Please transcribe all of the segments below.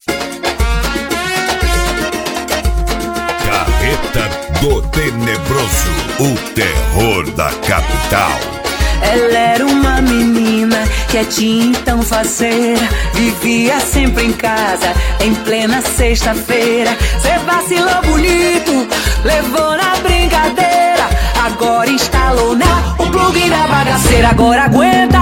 Carreta do Tenebroso, o terror da capital. Ela era uma menina quietinha, tão faceira, vivia sempre em casa, em plena sexta-feira. Cê vacilou bonito, levou na brincadeira, agora instalou nela o plug da bagaceira. Agora aguenta,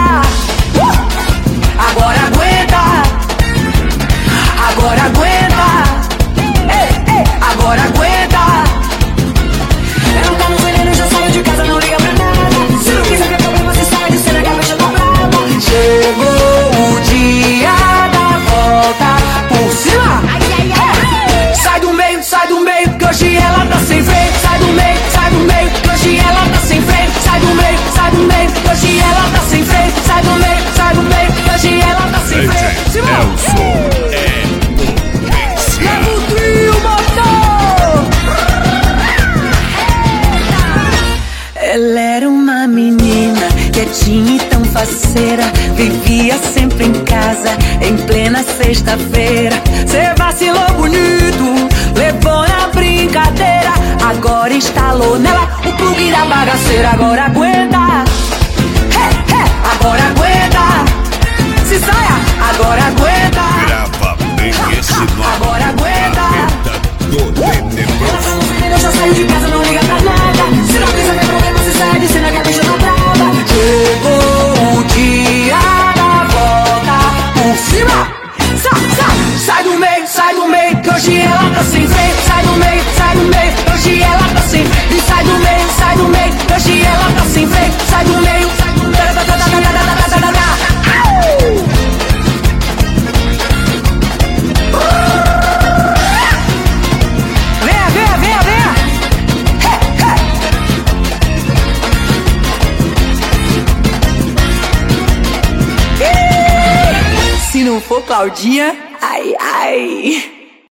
agora aguenta, agora aguenta, ei, ei, agora aguenta. Ela tá no veneno, já saiu de casa, não liga pra nada. Se não quiser ver problema, se sai de cena que a bicha tá brava. Chegou o dia da volta por cima. Sai do meio, que hoje ela tá sem freio. Sai do meio, que hoje ela tá sem freio. Sai do meio, que hoje ela tá sem freio. Sai do meio, que hoje ela tá sem freio. Nelson é potência. Leva o trio, motor. Ela era uma menina quietinha e tão faceira, vivia sempre em casa, em plena sexta-feira. Cê vacilou bonito, levou na brincadeira, agora instalou nela o plug da bagaceira. Agora aguenta, agora aguenta, se saia, agora aguenta. Grava bem esse nome. Agora aguenta. Carreta do Tenebroso. Eu já saio de casa, não liga pra nada. Se não quiser ver problema, se sai de cena que a bicha tá brava. Chegou o dia da volta por cima. Sai do meio, que hoje ela tá sem freio. Sai do meio, que hoje ela tá sem freio. E sai do meio, que hoje ela tá sem freio. Sai do meio, se não for Claudinha, ai, ai.